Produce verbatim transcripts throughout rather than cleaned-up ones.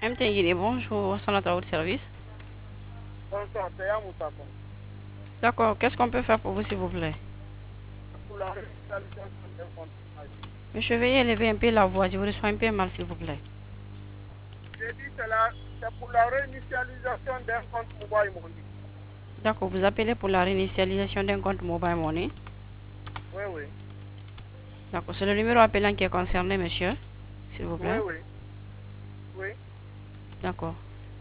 M T Guinée, bonjour, son à votre service. Bonsoir, c'est Yamoussa. D'accord, qu'est-ce qu'on peut faire pour vous, s'il vous plaît? Pour la réalisation d'un contrat. Monsieur, veuillez élever un peu la voix, je vous reçois un peu mal, s'il vous plaît. J'ai dit que la- c'est pour la réinitialisation d'un compte mobile money. D'accord, vous appelez pour la réinitialisation d'un compte mobile money. Oui, oui. D'accord, c'est le numéro appelant qui est concerné, monsieur, s'il vous Oui, plaît. oui. Oui. D'accord.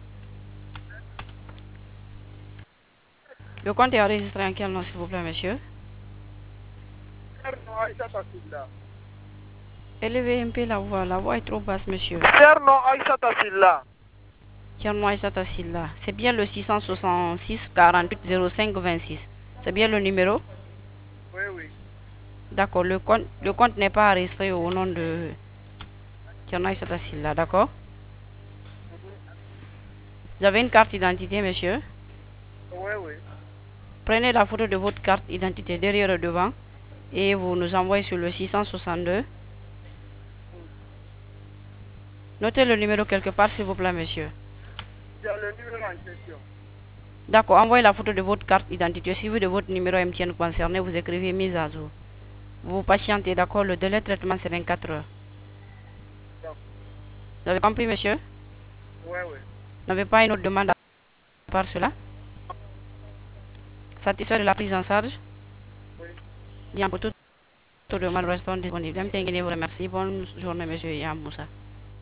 Le compte est enregistré en quel nom, s'il vous plaît, monsieur? Cerno Aïssata Silla. Élevez un peu la voix, la voix est trop basse, monsieur. Cerno Aïssata Silla. Tiens-moi Aïssata Silla. C'est bien le six cent soixante-six quarante-huit zéro cinq vingt-six. C'est bien le numéro? Oui, oui. D'accord, le compte, le compte n'est pas enregistré au nom de Tiens-moi Aïssata Silla, d'accord? Mhm. Vous avez une carte d'identité, monsieur? Oui, oui. Prenez la photo de votre carte d'identité derrière et devant et vous nous envoyez sur le six cent soixante-deux. Mm. Notez le numéro quelque part, s'il vous plaît, monsieur. Il y a le numéro en question. D'accord, envoyez la photo de votre carte d'identité suivi de votre numéro M T N concerné. Vous écrivez mise à jour. Vous patientez, d'accord? Le délai de traitement, c'est vingt-quatre heures. D'accord. Vous avez compris, monsieur? Oui, oui. Vous n'avez pas une autre demande à part cela? Satisfait de la prise en charge? Oui. Bien, pour toute demande, restons disponibles. M T N vous remercie. Bonne journée, monsieur Yamoussa.